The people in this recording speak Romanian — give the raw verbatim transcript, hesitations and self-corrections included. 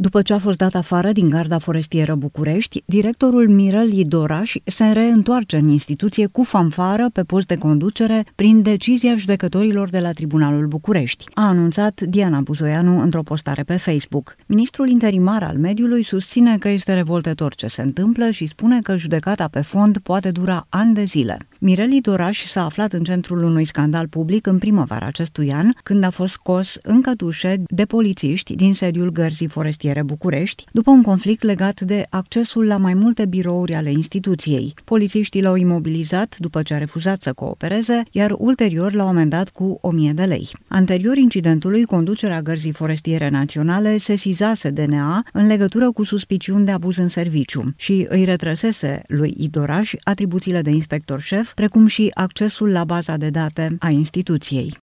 După ce a fost dat afară din Garda Forestieră București, directorul Mirel Idoraș se reîntoarce în instituție cu fanfară pe post de conducere prin decizia judecătorilor de la Tribunalul București, a anunțat Diana Buzoianu într-o postare pe Facebook. Ministrul interimar al mediului susține că este revoltător ce se întâmplă și spune că judecata pe fond poate dura ani de zile. Mirel Idoraș s-a aflat în centrul unui scandal public în primăvara acestui an, când a fost scos în cătușe de polițiști din sediul Gărzii Forestiere București, după un conflict legat de accesul la mai multe birouri ale instituției. Polițiștii l-au imobilizat după ce a refuzat să coopereze, iar ulterior l-au amendat cu o mie de lei. Anterior incidentului, conducerea Gărzii Forestiere Naționale sesizase D N A în legătură cu suspiciuni de abuz în serviciu și îi retrăsese lui Idoraș atribuțiile de inspector șef, precum și accesul la baza de date a instituției.